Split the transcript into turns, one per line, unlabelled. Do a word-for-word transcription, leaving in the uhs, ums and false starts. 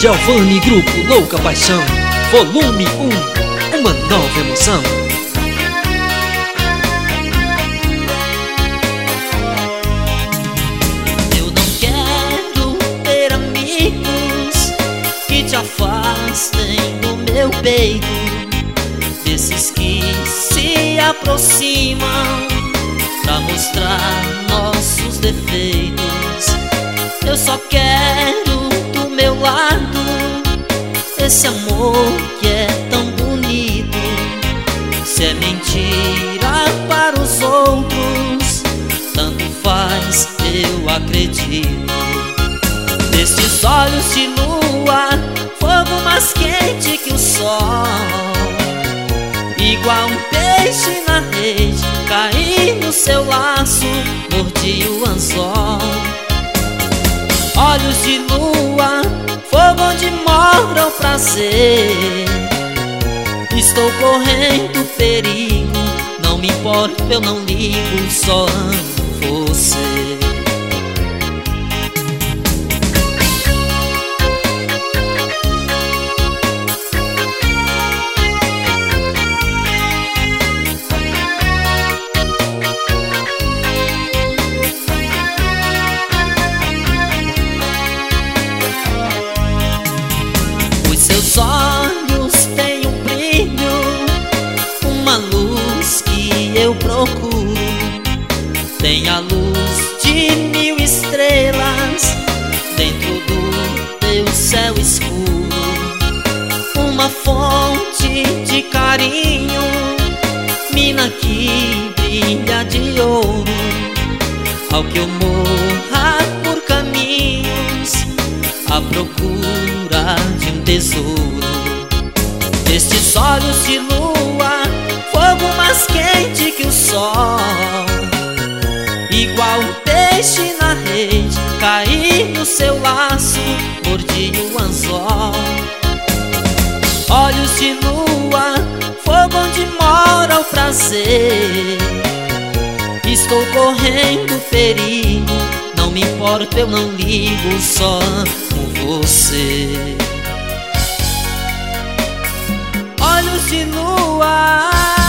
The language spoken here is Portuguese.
Giovanni Grupo Louca Paixão, volume um, uma nova emoção.
Eu não quero ter amigos que te afastem do meu peito, desses que se aproximam pra mostrar nossos defeitos. Eu só quero do meu lado esse amor que é tão bonito. Se é mentira para os outros, tanto faz, eu acredito. Nestes olhos de lua, fogo mais quente que o sol, igual um peixe na rede, caí no seu laço, mordi o anzol. Olhos de lua, fogo onde mora o prazer. Estou correndo perigo, não me importo, eu não ligo, só amo você. Seus olhos têm um brilho, uma luz que eu procuro. Tem a luz de mil estrelas dentro do teu céu escuro, uma fonte de carinho, mina que brilha de ouro. Ao que eu morra por caminhos à procura de um tesouro. Estes olhos de lua, fogo mais quente que o sol, igual um peixe na rede, caí no seu laço, mordi o anzol. Olhos de lua, fogo onde mora o prazer. Estou correndo perigo, não me importo, eu não ligo, só amo você. Olhos de lua.